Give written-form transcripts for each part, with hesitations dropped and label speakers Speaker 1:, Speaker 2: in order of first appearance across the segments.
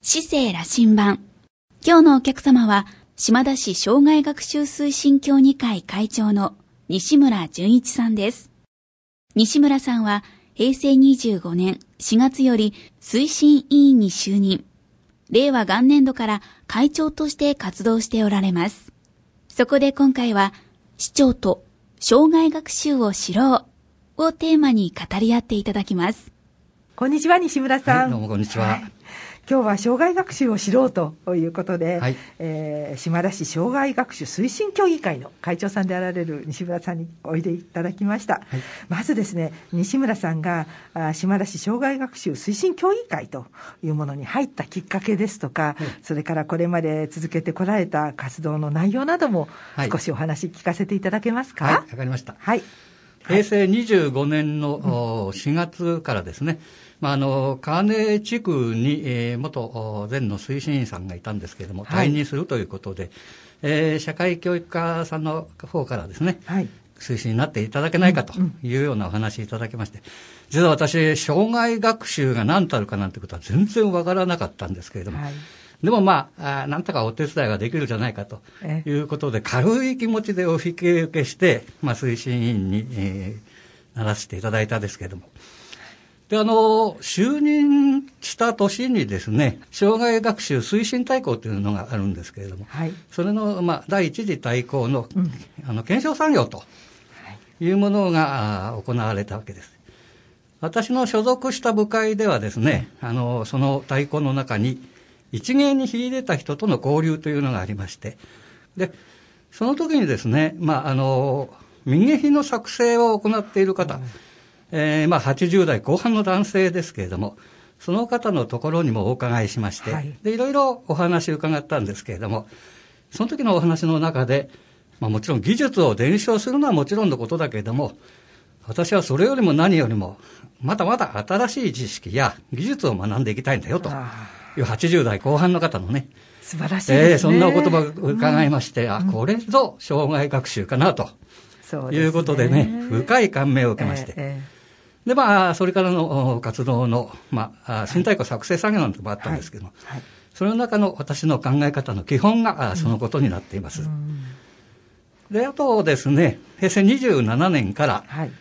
Speaker 1: 市政羅針盤。今日のお客様は、島田市障害学習推進協議会会長の西村淳一さんです。西村さんは、平成25年4月より推進委員に就任。令和元年度から会長として活動しておられます。そこで今回は、市長と障害学習を知ろうをテーマに語り合っていただきます。
Speaker 2: こんにちは、西村さん。
Speaker 3: どうもこんにちは。
Speaker 2: 今日は障害学習を知ろうということで、島田市障害学習推進協議会の会長さんであられる西村さんにおいでいただきました。まずですね、西村さんが島田市障害学習推進協議会というものに入ったきっかけですとか、それからこれまで続けてこられた活動の内容なども少しお話聞かせていただけますか。
Speaker 3: わかりました。平成25年の4月からですね、川根地区に、元前の推進員さんがいたんですけれども、退任するということで、社会教育課さんの方からですね、推進になっていただけないかというようなお話いただきまして、実は私、障害学習が何たるかなんてことは全然わからなかったんですけれども、でもなんとかお手伝いができるじゃないかということで、軽い気持ちでお引き受けして、推進委員に、ならせていただいたんですけれども、で、就任した年にですね、障害学習推進大綱というのがあるんですけれども、それの、第一次大綱の、検証作業というものが行われたわけです。私の所属した部会ではですね、その大綱の中に、一芸に秀でた人との交流というのがありまして、で、その時にですね、民芸品の作成を行っている方、80代後半の男性ですけれども、その方のところにもお伺いしまして、で、いろいろお話を伺ったんですけれども、その時のお話の中で、もちろん技術を伝承するのはもちろんのことだけれども、私はそれよりも何よりも、まだまだ新しい知識や技術を学んでいきたいんだよという80代後半の方のね、
Speaker 2: 素晴らしいですね。
Speaker 3: そんなお言葉を伺いまして、これぞ障害学習かなということでね、深い感銘を受けまして、で、それからの活動の、新大綱作成作業なんてもあったんですけども、その中の私の考え方の基本がそのことになっています。で、あとですね、平成27年から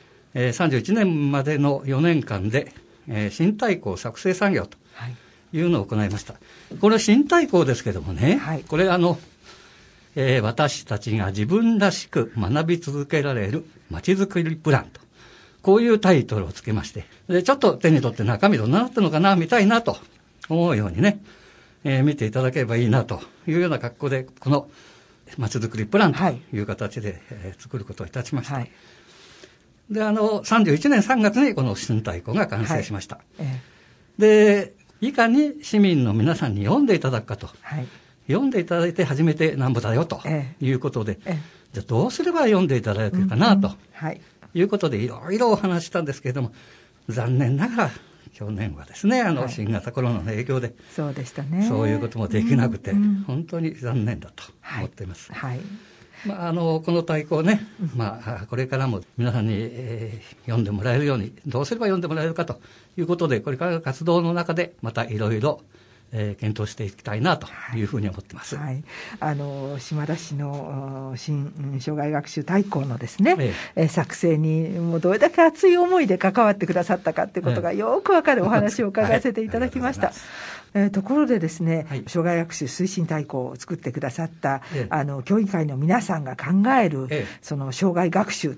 Speaker 3: 、31年までの4年間で、新大綱作成作業というのを行いました。これ新大綱ですけどもね、これ私たちが自分らしく学び続けられるまちづくりプランと、こういうタイトルをつけまして、で、ちょっと手に取って中身どんなだったのかな、見たいなと思うようにね、見ていただければいいなというような格好で、このまちづくりプランという形で、作ることをいたしました。で、31年3月にこの新大綱が完成しました。で、いかに市民の皆さんに読んでいただくかと。読んでいただいて初めてなんぼだよということで、じゃあどうすれば読んでいただけるかなということでいろいろお話したんですけれども、残念ながら去年はですね、新型コロナの影響で、
Speaker 2: そうでしたね。
Speaker 3: そういうこともできなくて、本当に残念だと思っています。この大綱ね、これからも皆さんに、読んでもらえるように、どうすれば読んでもらえるかということで、これからの活動の中でまたいろいろ検討していきたいなというふうに思ってます。
Speaker 2: 島田市の新障害学習大綱のですね、作成にもうどれだけ熱い思いで関わってくださったかということがよくわかるお話を伺わせていただきました。ところでですね、障害学習推進大綱を作ってくださった、協議会の皆さんが考える、その障害学習って、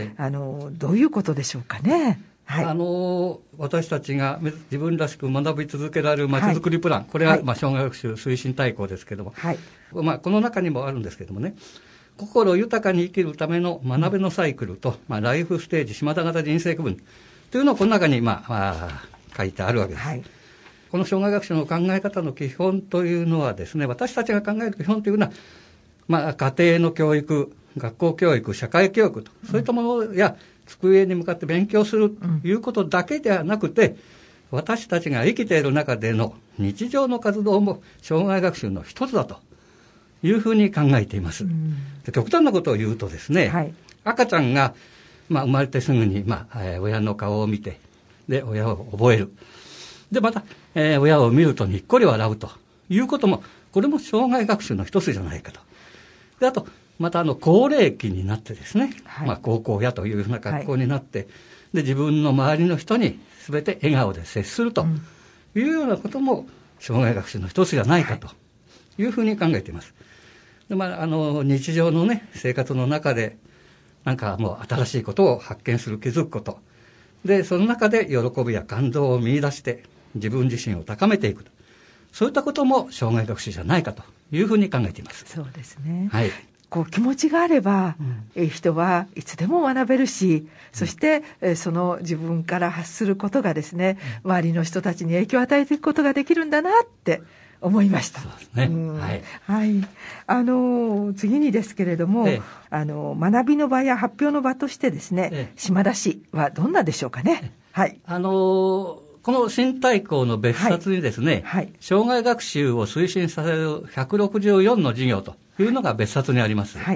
Speaker 2: どういうことでしょうかね。
Speaker 3: 私たちが自分らしく学び続けられるまちづくりプラン、これは障害学習推進大綱ですけども、この中にもあるんですけどもね、心豊かに生きるための学びのサイクルと、ライフステージ島田型人生区分というのをこの中に、書いてあるわけです。この障害学習の考え方の基本というのはですね、私たちが考える基本というのは、家庭の教育、学校教育、社会教育と、そういったものや、机に向かって勉強するということだけではなくて、私たちが生きている中での日常の活動も障害学習の一つだというふうに考えています。極端なことを言うとですね、赤ちゃんが、生まれてすぐに、親の顔を見て、で、親を覚える。 で、また、親を見るとにっこり笑うということも、これも障害学習の一つじゃないかと。で、あと、また高齢期になってですね、はい、高校やというような学校になって、はい、で、自分の周りの人に全て笑顔で接するというようなことも、障害学習の一つじゃないかというふうに考えています。で、日常のね、生活の中で、なんかもう新しいことを発見する、気づくこと。で、その中で喜びや感動を見出して、自分自身を高めていくと。そういったことも障害学習じゃないかというふうに考えています。
Speaker 2: そうですね。
Speaker 3: はい。
Speaker 2: 気持ちがあれば、人はいつでも学べるし、そして、その自分から発することがですね、周りの人たちに影響を与えていくことができるんだなって思いました。
Speaker 3: そうですね。
Speaker 2: はい。次にですけれども、学びの場や発表の場としてですね、島田市はどんなでしょうかね。はい。
Speaker 3: この新大綱の別冊にですね、はいはい、障害学習を推進させる164の事業というのが別冊にあります。はい、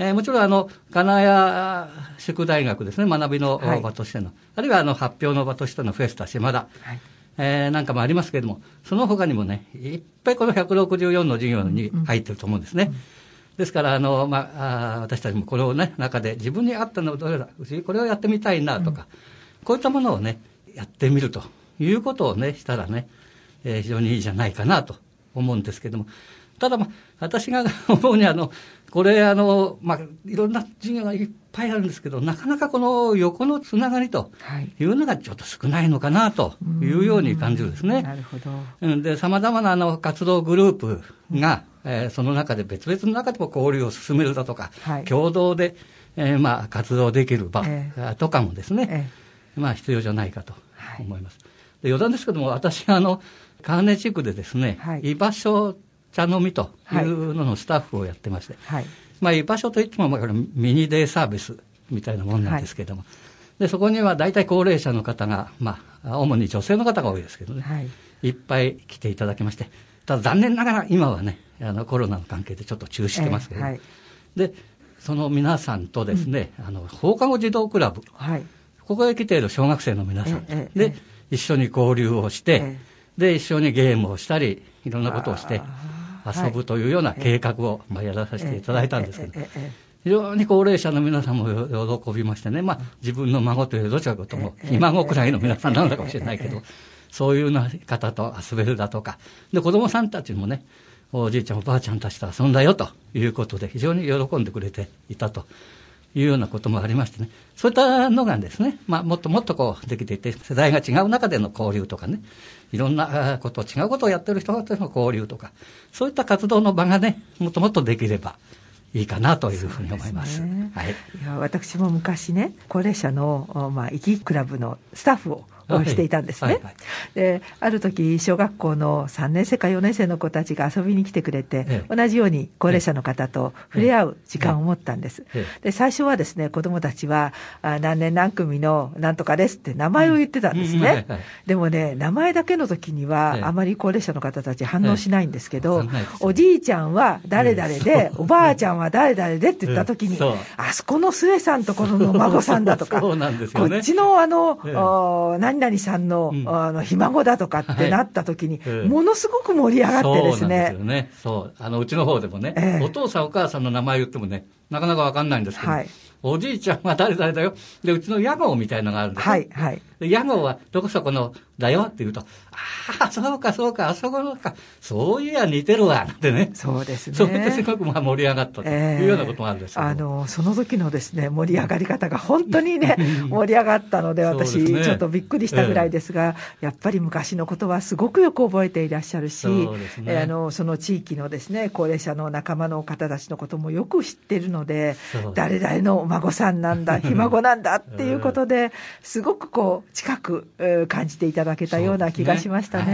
Speaker 3: もちろん金谷宿大学ですね、学びの場としての、はい、あるいは発表の場としてのフェスタ島田、はい、なんかもありますけれども、その他にもね、いっぱいこの164の事業に入っていると思うんですね。ですから、私たちもこれをね、中で自分に合ったのはどれだ、これをやってみたいなとか、こういったものをね、やってみるということをね、したらね、非常にいいじゃないかなと思うんですけども、ただ私が思うにこれいろんな授業がいっぱいあるんですけど、なかなかこの横のつながりというのがちょっと少ないのかなというように感じるんですね。
Speaker 2: なるほど。
Speaker 3: で、様々な活動グループが、その中で別々の中でも交流を進めるだとか、はい、共同で、活動できる場とかもですね、必要じゃないかと思います。で、余談ですけども、私が川根地区でですね、はい、居場所茶飲みというののスタッフをやってまして、はい、居場所といってもミニデイサービスみたいなもんなんですけども、はい、でそこには大体高齢者の方が、主に女性の方が多いですけどね、はい、いっぱい来ていただきまして、ただ残念ながら今はね、コロナの関係でちょっと中止してますけど、はい、でその皆さんとですね、放課後児童クラブ、はい、ここへ来ている小学生の皆さんで、一緒に交流をして、で一緒にゲームをしたりいろんなことをして遊ぶというような計画をやらさせていただいたんですけど、非常に高齢者の皆さんも喜びましてね、自分の孫というどちらかともひ孫くらいの皆さんなのかもしれないけど、そういうような方と遊べるだとかで、子供さんたちもね、おじいちゃんおばあちゃんたちと遊んだよということで非常に喜んでくれていたというようなこともありましてね、そういったのがですね、もっともっとできていて、世代が違う中での交流とかね、いろんなこと、違うことをやってる人たちの交流とか、そういった活動の場がね、もっともっとできればいいかなというふうに思います。はい。
Speaker 2: いや、私も昔ね、高齢者の生きクラブのスタッフをしていたんですね。で、ある時小学校の3年生か4年生の子たちが遊びに来てくれて、同じように高齢者の方と触れ合う時間を持ったんです。で、最初はですね、子どもたちは何年何組のなんとかですって名前を言ってたんですね。でもね、名前だけの時にはあまり高齢者の方たち反応しないんですけど、おじいちゃんは誰々で、おばあちゃんは誰々でって言った時に、あそこの末さんところの孫さんだとか、こっちの何々さんの、ひ孫だとかってなった時に、ものすごく盛り上がってですね。そうなんですよね。
Speaker 3: そう。うちの方でもね、お父さんお母さんの名前言ってもね、なかなかわかんないんですけど、おじいちゃんは誰々だよ。で、うちの屋号みたいなのがあるんですよ。はい、はい。で、屋号はどこそこのだよって言うと、ああ、そうか、そうか、あそこのか、そういや似てるわ、ってね。
Speaker 2: そうですね。
Speaker 3: それですごく盛り上がったというようなこともあるんですけど。
Speaker 2: その時のですね、盛り上がり方が本当にね、盛り上がったので、私、ちょっとびっくりしたぐらいですが、やっぱり昔のことはすごくよく覚えていらっしゃるし、その地域のですね、高齢者の仲間の方たちのこともよく知っているので、誰々のお孫さんなんだ、ひ孫なんだっていうことで、すごく近く感じていただけたような気がしましたね。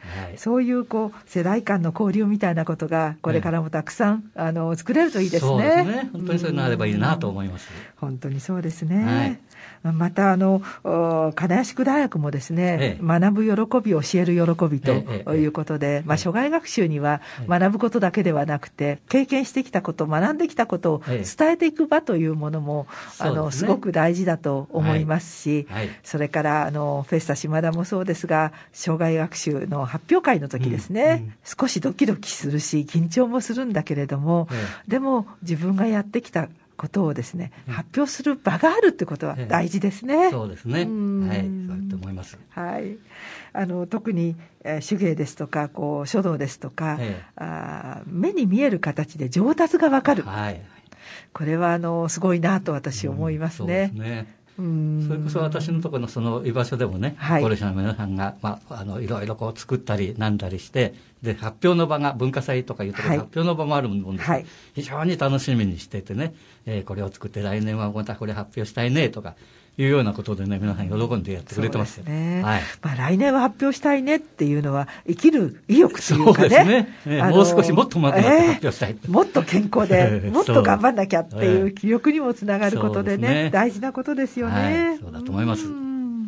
Speaker 2: そういう世代間の交流みたいなことがこれからもたくさん、作れるといいですね。
Speaker 3: そうですね。本当にそういうのあればいいなと思います。
Speaker 2: 本当にそうですね。また金谷宿大学もですね、学ぶ喜び、教える喜びということで、生涯学習には学ぶことだけではなくて、経験してきたこと、学んできたことを伝えていく場というものも、すごく大事だと思いますし、それからフェスタ島田もそうですが、生涯学習の発表会の時ですね、少しドキドキするし緊張もするんだけれども、でも自分がやってきたことをですね、発表する場があるってことは大事ですね。
Speaker 3: そうですね。そうやって思います。
Speaker 2: 特に手芸ですとか書道ですとか、目に見える形で上達がわかる、これはすごいなと私思いますね。
Speaker 3: そうですね。それこそ私のところのその居場所でもね、高齢者の皆さんが、いろいろ作ったりなんだりして、で発表の場が文化祭とかいうところで発表の場もあるもんです、非常に楽しみにしててね、これを作って来年はまたこれ発表したいねとかいうようなことでね、皆さん喜んでやってくれてますよね。
Speaker 2: 来年は発表したいねっていうのは生きる意欲というかね。
Speaker 3: そうですね。もう少しもっとうまくなって発表したい、
Speaker 2: もっと健康でもっと頑張んなきゃっていう気力にもつながることでね、大事なことですよね。
Speaker 3: そうだと思います。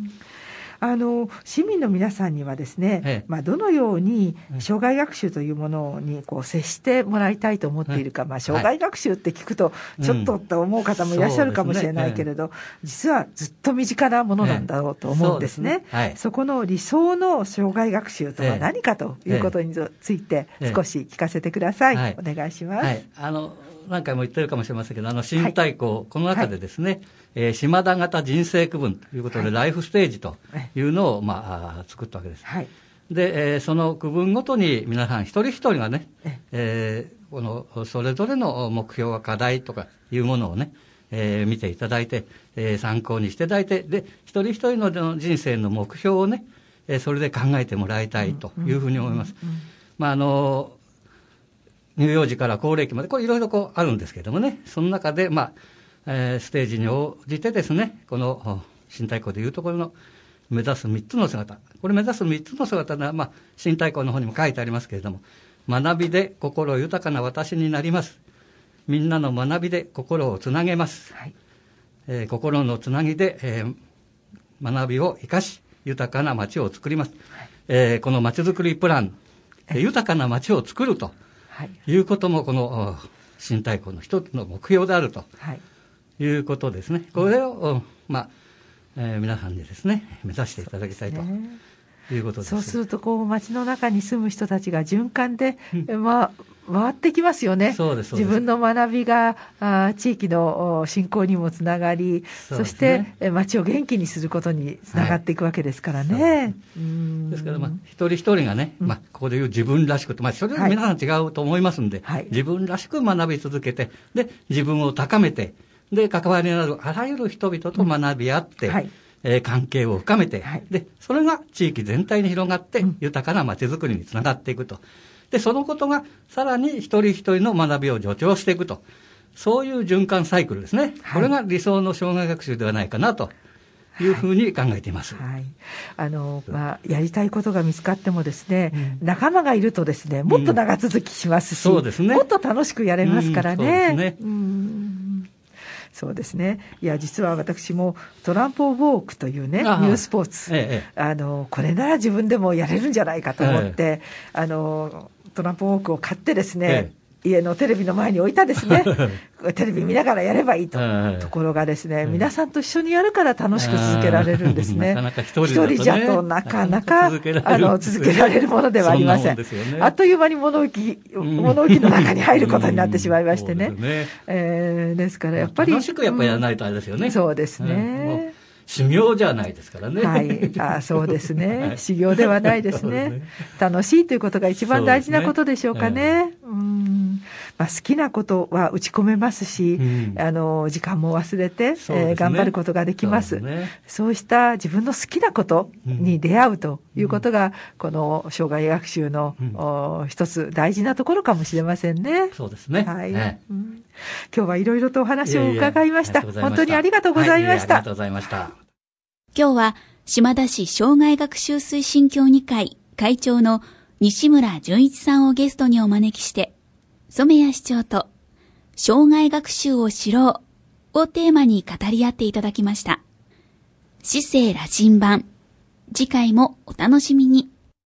Speaker 2: 市民の皆さんにはですね、どのように生涯学習というものに接してもらいたいと思っているか、生涯学習って聞くとちょっとと思う方もいらっしゃるかもしれないけれど、実はずっと身近なものなんだろうと思うんですね。そこの理想の生涯学習とは何かということについて少し聞かせてください。お願いします。
Speaker 3: 何回も言ってるかもしれませんけど、新大綱、この中でですね、島田型人生区分ということで、ライフステージというのを、作ったわけです。で、その区分ごとに皆さん一人一人がね、それぞれの目標や課題とかいうものをね、見ていただいて、参考にしていただいて、で、一人一人の人生の目標をね、それで考えてもらいたいというふうに思います。乳幼児から高齢期まで、これいろいろあるんですけれどもね、その中で、ステージに応じてですね、この新大綱でいうところの目指す3つの姿、これ目指す3つの姿は、新大綱の方にも書いてありますけれども、学びで心豊かな私になります。みんなの学びで心をつなげます。心のつなぎで、学びを生かし、豊かな街を作ります。この街づくりプラン、豊かな街を作ると。いうこともこの新大綱の一つの目標であるということですね。これを、皆さんにですね目指していただきたいということです。
Speaker 2: そうすると街の中に住む人たちが循環で、回ってきますよね。自分の学びが地域の振興にもつながり、そして街を元気にすることにつながっていくわけですからね。
Speaker 3: ですから一人一人がね、ここでいう自分らしくと、それは皆さん違うと思いますんで、自分らしく学び続けて、で自分を高めて、で関わりのあるあらゆる人々と学び合って、関係を深めて、でそれが地域全体に広がって豊かな街づくりにつながっていくと。でそのことがさらに一人一人の学びを助長していくと、そういう循環サイクルですね。これが理想の生涯学習ではないかなというふうに考えています。
Speaker 2: やりたいことが見つかってもですね、仲間がいるとですね、もっと長続きしますし、もっと楽しくやれますからね。そうですね。いや、実は私もトランポウォークというね、ニュースポーツ、これなら自分でもやれるんじゃないかと思って、トランポウォークを買ってですね、家のテレビの前に置いたですねテレビ見ながらやればいいと、ところがですね、皆さんと一緒にやるから楽しく続けられるんですね。一人じゃとなかなか続けられるものではありません。あっという間に物置の中に入ることになってしまいましてね。ですからやっぱり
Speaker 3: 楽しくやっぱりやらないとあれですよね。
Speaker 2: そうですね。
Speaker 3: 修行じゃないですからね。
Speaker 2: そうですね。修行ではないですね。楽しいということが一番大事なことでしょうかね。好きなことは打ち込めますし、時間も忘れて、頑張ることができます。そうした自分の好きなことに出会うということが、この生涯学習の一つ大事なところかもしれませんね。
Speaker 3: そうですね。
Speaker 2: 今日はいろいろとお話を伺いました。本当にありがとうございました。
Speaker 3: ありがとうございました。
Speaker 1: 今日は島田市生涯学習推進協議会会長の西村淳一さんをゲストにお招きして、染谷市長と生涯学習を知ろうをテーマに語り合っていただきました。市政羅針盤。次回もお楽しみに。